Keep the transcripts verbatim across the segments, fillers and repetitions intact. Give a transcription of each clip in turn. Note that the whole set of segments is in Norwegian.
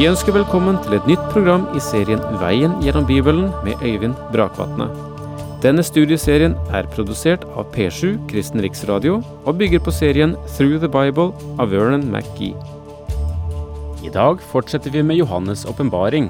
Vi ønsker velkommen til et nytt program i serien Veien gjennom Bibelen med Øyvind Brakvatne. Denne studieserien er produsert av P sju Kristen Riksradio og bygger på serien Through the Bible av Vernon McGee. I dag fortsetter vi med Johannes åpenbaring.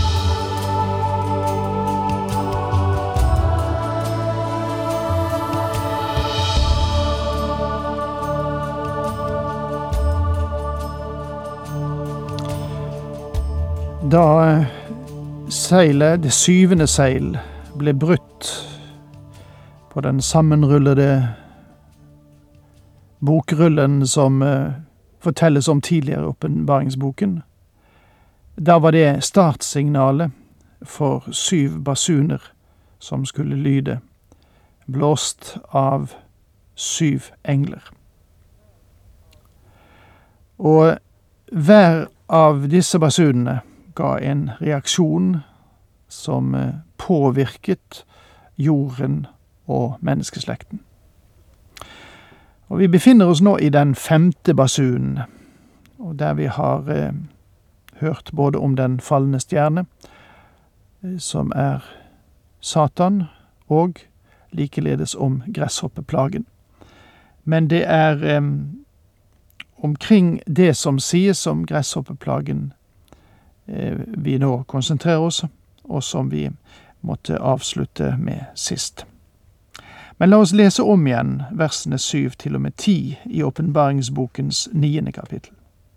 Da seilet, det syvende seil, ble brutt på den sammenrullede bokrullen som uh, fortelles om tidligere i åpenbaringsboken, da var det startsignalet for syv basuner som skulle lyde, blåst av syv engler. Og hver av disse basunene ga en reaksjon som påvirket jorden og menneskeslekten. Og vi befinner oss nå i den femte basunen, og der vi har eh, hørt både om den fallende stjerne, eh, som er Satan, og likeledes om gresshoppeplagen. Men det er eh, omkring det som sies om gresshoppeplagen vi nå konsentrerer oss, og som vi måtte avslutte med sist. Men la oss lese om igjen versene syv til og med ti i åpenbaringsbokens niende kapittel.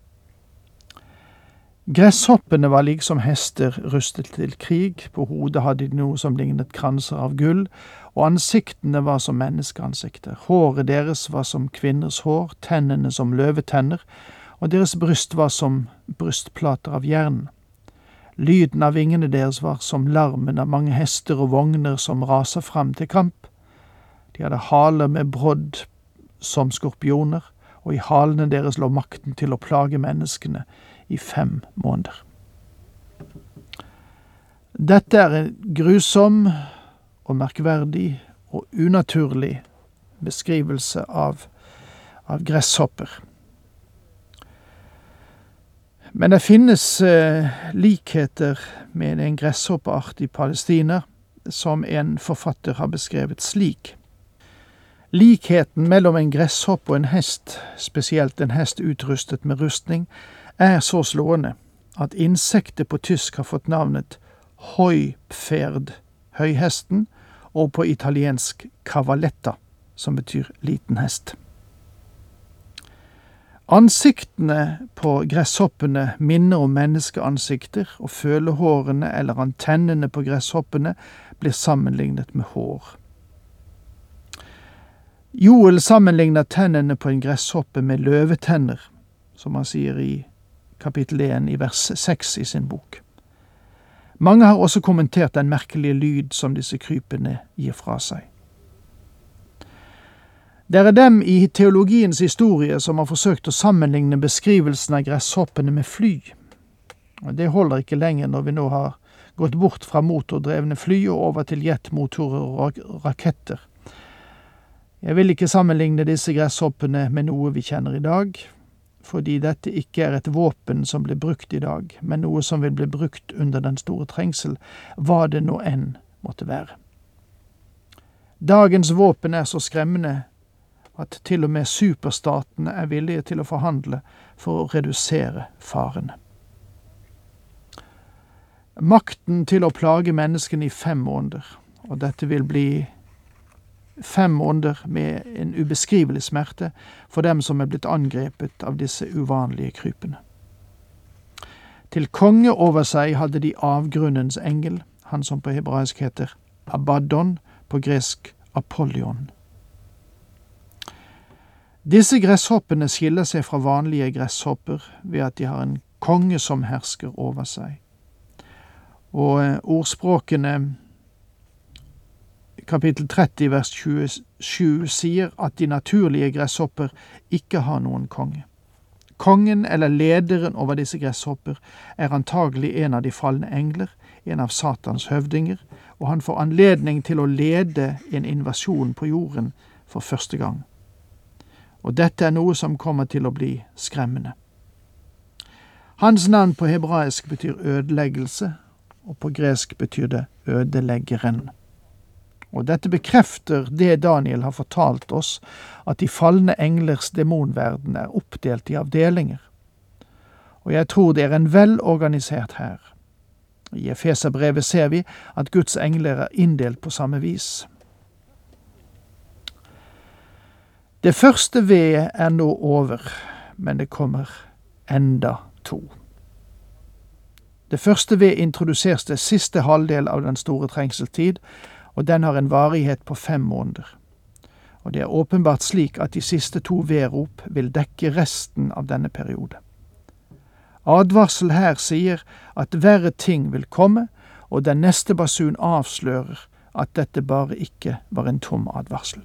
Gresshoppene var liksom hester rustet til krig, på hodet hadde de noe som lignet kranser av gull, og ansiktene var som menneskeansikter. Håret deres var som kvinners hår, tennene som løvetenner, og deres bryst var som brystplater av jern. Lyden av vingene deres var som larmen av mange hester og vogner som raser fram til kamp. De hadde haler med brodd som skorpioner, og i halene deres lå makten til å plage menneskene i fem måneder. Dette er en grusom og merkverdig og unaturlig beskrivelse av, av gresshopper. Men det finnes eh, likheter med en gresshoppeart i Palestina, som en forfatter har beskrevet slik. Likheten mellom en gresshoppe og en hest, spesielt en hest utrustet med rustning, er så slående at insektet på tysk har fått navnet Heupferd, høyhesten, og på italiensk cavalletta, som betyr liten hest. Ansiktene på gresshoppene minner om menneskeansikter, og følehårene eller antennene på gresshoppene blir sammenlignet med hår. Joel sammenligner tennene på en gresshoppe med løvetenner, som han sier i kapittel én i vers seks i sin bok. Mange har også kommentert den merkelige lyd som disse krypene gir fra seg. Det er dem i teologiens historie som har forsøkt å sammenligne beskrivelsen av gresshoppene med fly. Og det holder ikke lenger når vi nå har gått bort fra motordrevne fly og over til jetmotorer og raketter. Jeg vil ikke sammenligne disse gresshoppene med noe vi kjenner i dag, fordi dette ikke er et våpen som blir brukt i dag, men noe som vil bli brukt under den store trengsel, hva det nå enn måtte være. Dagens våpen er så skremmende at til og med superstatene er villige til å forhandle for å redusere farene. Makten til å plage menneskene i fem måneder, og dette vil bli fem måneder med en ubeskrivelig smerte for dem som er blitt angrepet av disse uvanlige krypene. Til konge over seg hadde de avgrunnens engel, han som på hebraisk heter Abaddon, på gresk Apollyon. Disse gresshoppene skiller seg fra vanlige gresshopper ved at de har en konge som hersker over seg. Og ordspråkene kapittel tretti vers tjuesju sier at de naturlige gresshopper ikke har noen konge. Kongen eller lederen over disse gresshopper er antagelig en av de falne engler, en av Satans høvdinger, og han får anledning til å lede en invasjon på jorden for første gang. Og dette er noe som kommer til å bli skremmende. Hans navn på hebraisk betyr ødeleggelse, og på gresk betyr det ødeleggeren. Og dette bekrefter det Daniel har fortalt oss, at de falne englers demonverden er oppdelt i avdelinger. Og jeg tror det er en velorganisert hær. I Efeserbrevet ser vi at Guds engler er inndelt på samme vis. Det første ved er nå over, men det kommer enda to. Det første ved introduseres det siste halvdel av den store trengseltid, og den har en varighet på fem måneder. Og det er åpenbart slik at de siste to vedrop vil dekke resten av denne periode. Advarsel her sier at verre ting vil komme, og den neste basun avslører at dette bare ikke var en tom advarsel.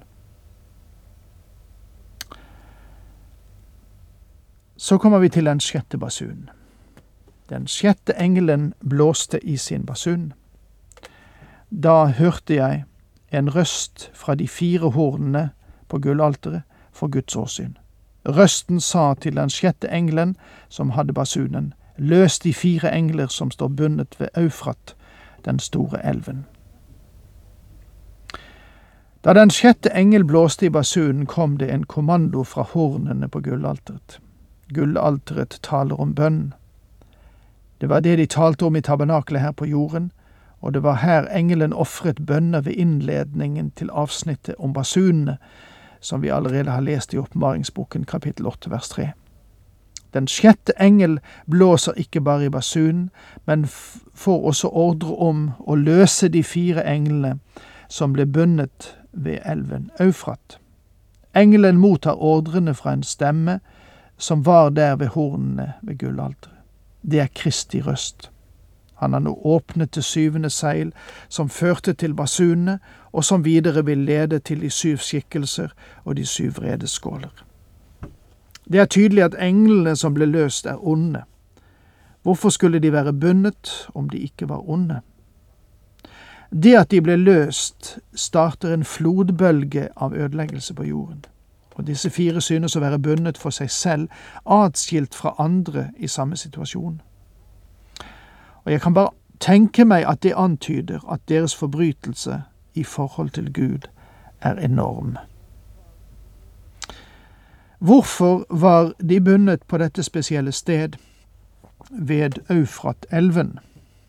Så kommer vi til den sjette basunen. Den sjette engelen blåste i sin basun. Da hørte jeg en røst fra de fire hornene på gullalteret for Guds åsyn. Røsten sa til den sjette engelen som hadde basunen, løs de fire engler som står bundet ved Eufrat, den store elven. Da den sjette engel blåste i basunen, kom det en kommando fra hornene på gullalteret. Gullalteret taler om bønn. Det var det de talte om i tabernaklet her på jorden, og det var her engelen offret bønner ved innledningen til avsnittet om basunene, som vi allerede har lest i Åpenbaringsboken kapittel åtte vers tre. Den sjette engel blåser ikke bare i basunen, men får også ordre om å løse de fire englene som ble bundet ved elven Eufrat. Engelen mottar ordrene fra en stemme som var der ved hornene ved gullalteret. Det er Kristi røst. Han har nå åpnet det syvende seil, som førte til basunene, og som videre vil lede til de syv skikkelser og de syv vredeskåler. Det er tydelig at englene som ble løst er onde. Hvorfor skulle de være bundet om de ikke var onde? Det at de ble løst, starter en flodbølge av ødeleggelse på jorden. Og disse fire synes å være bundet for seg selv, atskilt fra andre i samme situasjon. Og jeg kan bare tenke meg at det antyder at deres forbrytelse i forhold til Gud er enorm. Hvorfor var de bundet på dette spesielle sted ved Eufrat-elven?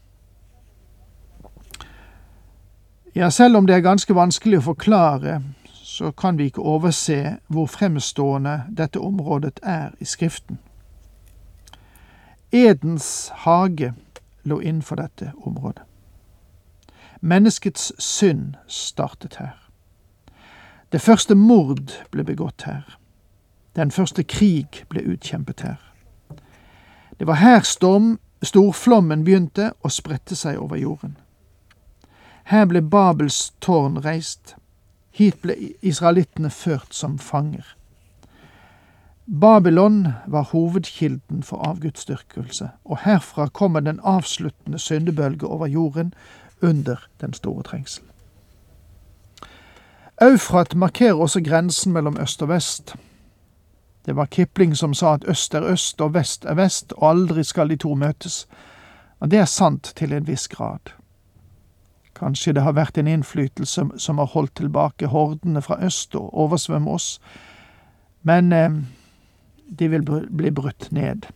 Ja, selv om det er ganske vanskelig å forklare, så kan vi ikke overse hvor fremstående dette området er i Skriften. Edens hage lå innenfor dette området. Menneskets synd startet her. Det første mord ble begått her. Den første krig ble utkjempet her. Det var her storm, storflommen begynte å sprette seg over jorden. Her ble Babels tårn reist. Hit ble israelittene ført som fanger. Babylon var hovedkilden for avgudsdyrkelse, og herfra kommer den avsluttende syndebølge over jorden under den store trengsel. Eufrat markerer også grensen mellom øst og vest. Det var Kipling som sa at øst er øst og vest er vest, og aldri skal de to møtes. Og det er sant til en viss grad. Kanskje det har vært en innflytelse som har holdt tilbake hordene fra øst og oversvømme oss, men eh, de vil bli brutt ned.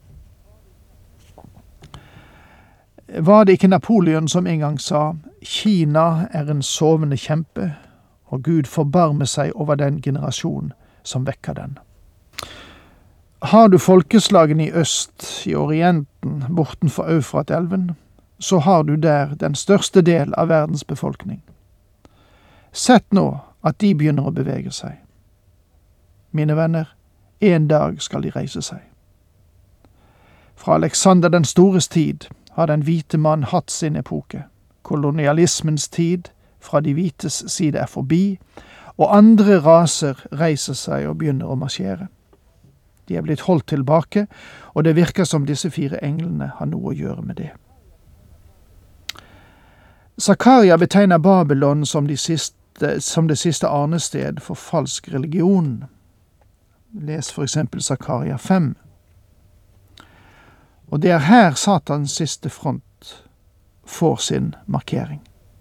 Var det ikke Napoleon som en gang sa, Kina er en sovende kjempe, og Gud forbarmer seg over den generasjon som vekker den. Har du folkeslagene i øst, i Orienten, bortenfor Eufrat-elven, så har du der den største del av verdens befolkning. Sett nå at de begynner å bevege seg. Mine venner, en dag skal de reise seg. Fra Alexander den stores tid har den hvite mann hatt sin epoke. Kolonialismens tid fra de hvites side er forbi, og andre raser reiser seg og begynner å marsjere. De er blitt holdt tilbake, og det virker som disse fire englene har noe å gjøre med det. Zakaria betegner Babylon som, de siste, som det siste arnested for falsk religion. Les for eksempel Zakaria fem. Og det er her Satans siste front får sin markering.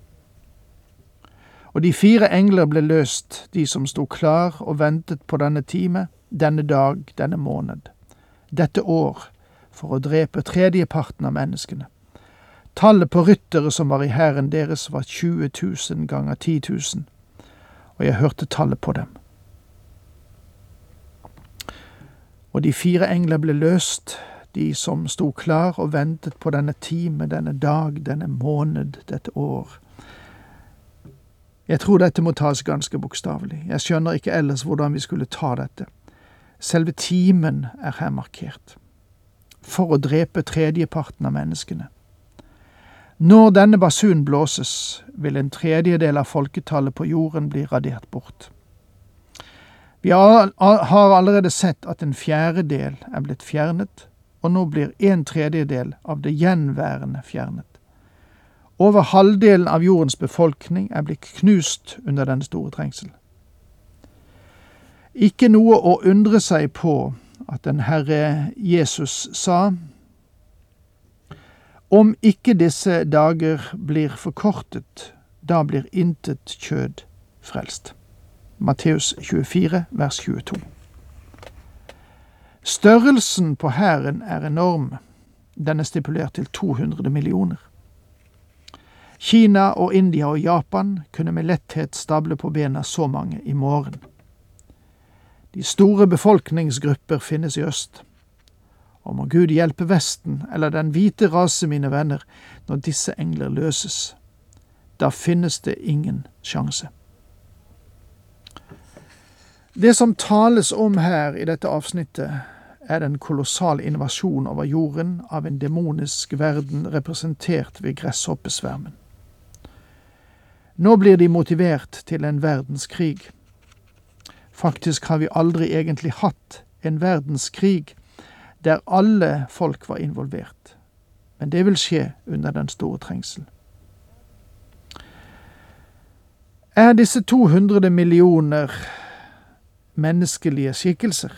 Og de fire engler ble løst, de som stod klar og ventet på denne time, denne dag, denne måned, dette år, for å drepe tredjeparten av menneskene. Tallet på ryttere som var i hæren deres var tjue tusen ganger ti tusen, og jeg hørte tallet på dem. Og de fire engler ble løst, de som stod klar og ventet på denne time, denne dag, denne måned, dette år. Jeg tror dette må tas ganske bokstavelig. Jeg skjønner ikke ellers hvordan vi skulle ta dette. Selve timen er her markert. For å drepe tredjeparten av menneskene. Når denne basun blåses, vil en tredjedel av folketallet på jorden bli radert bort. Vi har allerede sett at en fjerdedel er blitt fjernet, og nå blir en tredjedel av det gjenværende fjernet. Over halvdelen av jordens befolkning er blitt knust under den store trengsel. Ikke noe å undre seg på at den Herre Jesus sa, om ikke disse dager blir forkortet, da blir intet kjød frelst. Matteus tjuefire, vers tjueto. Størrelsen på hæren er enorm. Den er stipulert til to hundre millioner. Kina og India og Japan kunne med letthet stable på bena så mange i morgen. De store befolkningsgrupper finnes i øst. Og må Gud hjelpe Vesten, eller den hvite rase, mine venner, når disse engler løses. Da finnes det ingen sjanse. Det som tales om her i dette avsnittet, er den kolossale invasjon over jorden av en demonisk verden representert ved gresshoppesvermen. Nå blir de motivert til en verdenskrig. Faktisk har vi aldri egentlig hatt en verdenskrig der alle folk var involvert. Men det vil skje under den store trengsel. Er disse to hundre millioner menneskelige skikkelser?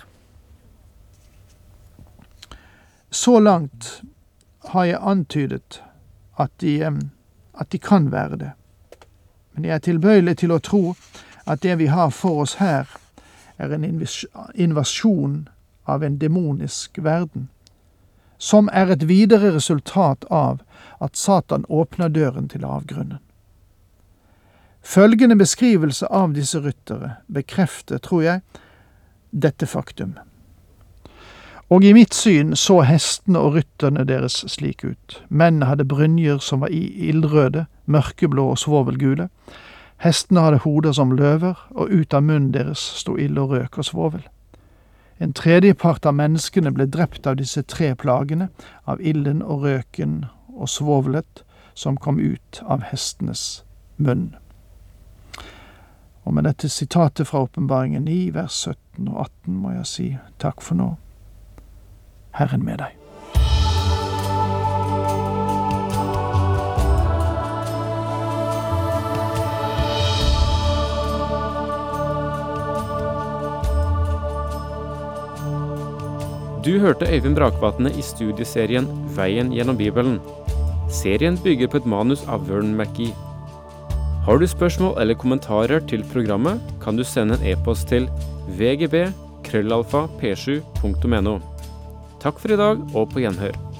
Så langt har jeg antydet at de, at de kan være det. Men jeg er tilbøyelig til å tro at det vi har for oss her er en invasjon av en demonisk verden, som er et videre resultat av at Satan åpner døren til avgrunnen. Følgende beskrivelse av disse ryttere bekrefter, tror jeg, dette faktum. Og i mitt syn så hestene og rytterne deres slik ut. Mennene hadde brynjer som var ildrøde, mørkeblå og svovelgule. Hestene hadde hoder som løver, og ut av munnen deres stod ild og røk og svovel. En tredjepart av menneskene ble drept av disse tre plagene, av ilden og røken og svovelet som kom ut av hestenes munn. Og med dette sitatet fra Åpenbaringen ni, vers sytten og atten, må jeg si takk for nå. Herren med deg. Du hørte Øyvind Brakvatne i studieserien Veien gjennom Bibelen. Serien bygger på et manus av Vern McGee. Har du spørsmål eller kommentarer til programmet, kan du sende en e-post til v g b krøllalfa p sju punktum n o. Takk for i dag, og på gjenhør.